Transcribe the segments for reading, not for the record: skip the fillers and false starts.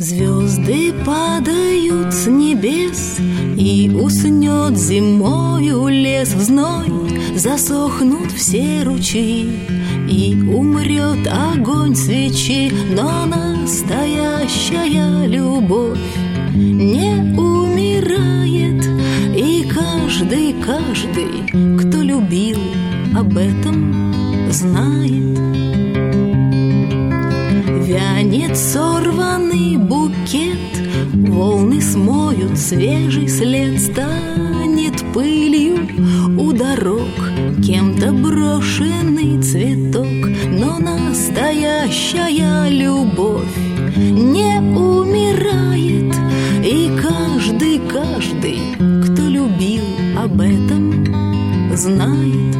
Звезды падают с небес, и уснет зимою лес в зной. Засохнут все ручьи, и умрет огонь свечи. Но настоящая любовь не умирает, и каждый, кто любил, об этом знает. Вянет сорванный букет, волны смоют свежий след. Станет пылью у дорог кем-то брошенный цветок. Но настоящая любовь не умирает, и каждый, кто любил, об этом знает.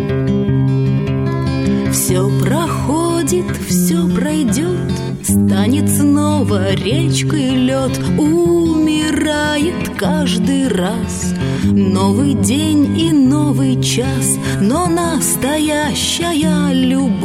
Все проходит, все пройдет, станет снова речкой лед. Умирает каждый раз новый день и новый час. Но настоящая любовь